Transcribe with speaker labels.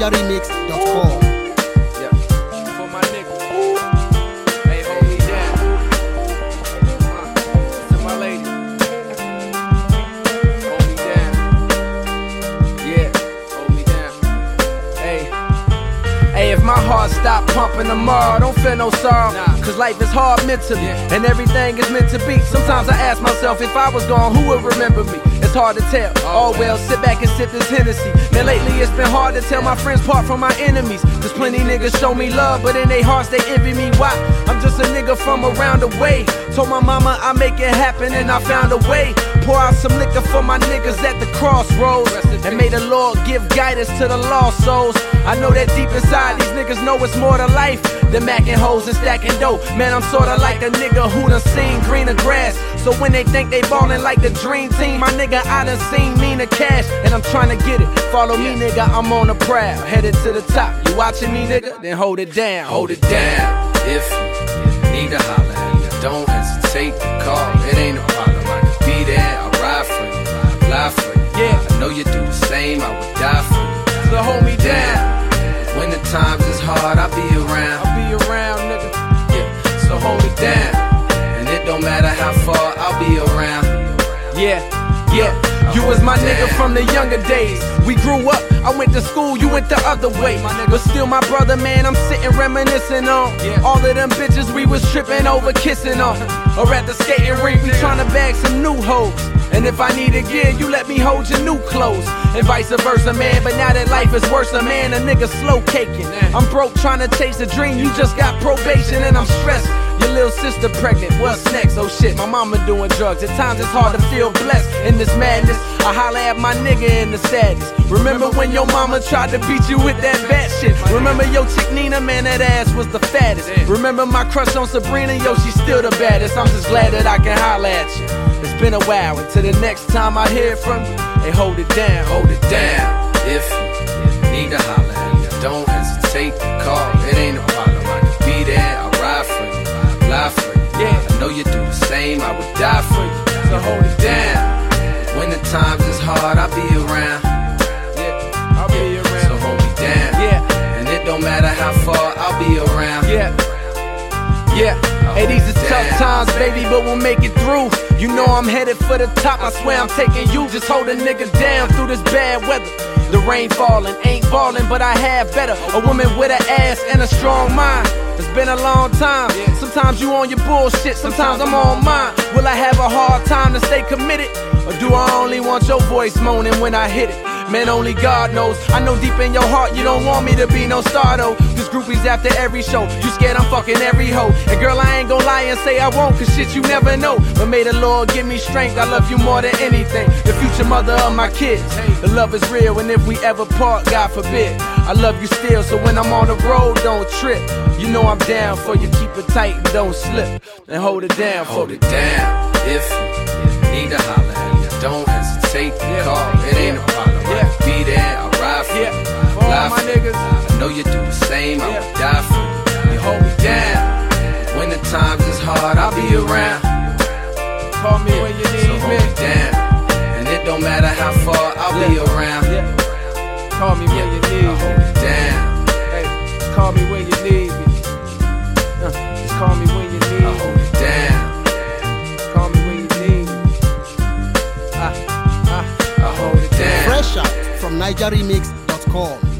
Speaker 1: NigerRemix.com.
Speaker 2: Yeah, for my nigga. Hey, hold me down. To my lady. Hold me down. Yeah, hold me down. Hey, if my heart stop pumping tomorrow, don't feel no sorrow. Cause life is hard mentally, and everything is meant to be. Sometimes I ask myself, if I was gone, who would remember me? It's hard to tell. Oh well, sit back and sip this Hennessy. Man, lately it's been hard to tell my friends apart from my enemies. Cause plenty niggas show me love, but in their hearts they envy me. Why? I'm just a nigga from around the way. Told my mama I make it happen, and I found a way. Pour out some liquor for my niggas at the crossroads, and may the Lord give guidance to the lost souls. I know that deep inside these niggas know it's more to life than macking hoes and stacking dough. Man, I'm sorta like a nigga who done seen greener grass. So when they think they ballin' like the dream team, my nigga, I done seen meaner cash, and I'm tryna get it. Follow me, nigga, I'm on the prowl, headed to the top. You watching me, nigga? Then hold it down.
Speaker 3: Hold it down. If you need to holler at me, don't hesitate to call. It ain't a problem, I could be there. I'll ride for you, I'll lie for you.
Speaker 2: Yeah,
Speaker 3: I know you do the same, I would die for you.
Speaker 2: so hold me down.
Speaker 3: When the times is hard, I'll be around.
Speaker 2: I'll be around, nigga.
Speaker 3: Yeah, so hold it down. And it don't matter how far, I'll be around.
Speaker 2: Yeah. You was my nigga from the younger days. We grew up, I went to school, you went the other way. But still my brother, man, I'm sitting reminiscing on all of them bitches we was tripping over, kissing on. Or at the skating rink, we tryna bag some new hoes. And if I need a gear, you let me hold your new clothes. And vice versa, man, but now that life is worse, man, a nigga slow caking. I'm broke tryna chase a dream, you just got probation and I'm stressed. Your little sister pregnant, what's next? Oh shit, my mama doing drugs. At times it's hard to feel blessed in this madness. I holler at my nigga in the sadness. Remember when your mama tried to beat you with that bat shit? Remember your chick Nina, man, that ass was the fattest. Remember my crush on Sabrina, yo, she's still the baddest. I'm just glad that I can holler at you. It's been a while, until the next time I hear from you, hey, hold it down.
Speaker 3: Hold it down. If you need to holler at me, don't hesitate to call. It ain't a problem, I could be there. I'll ride for you, I'll lie for you.
Speaker 2: Yeah,
Speaker 3: I know you do the same, I would die for you.
Speaker 2: so hold it
Speaker 3: Down. When the times is hard, I'll be around.
Speaker 2: Yeah, I'll be around.
Speaker 3: So hold me down.
Speaker 2: Yeah,
Speaker 3: And it don't matter how far, I'll be around.
Speaker 2: yeah. Hey, these is tough times, baby, but we'll make it through. You know I'm headed for the top, I swear I'm taking you. Just hold a nigga down through this bad weather. The rain falling, ain't ballin', but I have better. A woman with an ass and a strong mind. It's been a long time. Sometimes you on your bullshit, sometimes I'm on mine. Will I have a hard time to stay committed? Or do I only want your voice moaning when I hit it? Man, only God knows. I know deep in your heart you don't want me to be no star though. Cause groupies after every show, you scared I'm fucking every hoe. And girl, I ain't gon' lie and say I won't, cause shit you never know. But may the Lord give me strength, I love you more than anything. The future mother of my kids. The love is real, and if we ever part, God forbid, I love you still, so when I'm on the road, don't trip. You know I'm down for you, keep it tight and don't slip. And hold it down for
Speaker 3: Hold
Speaker 2: me.
Speaker 3: it down. If you need to holler at me, don't hesitate to call. It ain't a problem, I could be there. I'll ride for you,
Speaker 2: For all
Speaker 3: I'll lie
Speaker 2: my
Speaker 3: for you.
Speaker 2: niggas.
Speaker 3: I know you do the same, I would die for you. You hold me down. When the times is hard, I'll be around.
Speaker 2: Call me when you
Speaker 3: So
Speaker 2: need
Speaker 3: hold
Speaker 2: me.
Speaker 3: me down. And it don't matter how far, I'll be around.
Speaker 2: Call me when you need
Speaker 3: I'll hold
Speaker 2: me.
Speaker 3: it down.
Speaker 2: Hey, call me when you need me. Just call me when you need
Speaker 3: I'll
Speaker 2: me.
Speaker 3: hold it down.
Speaker 2: Call me when you need me.
Speaker 3: I'll hold it down.
Speaker 1: Fresh out from NigerRemix.com.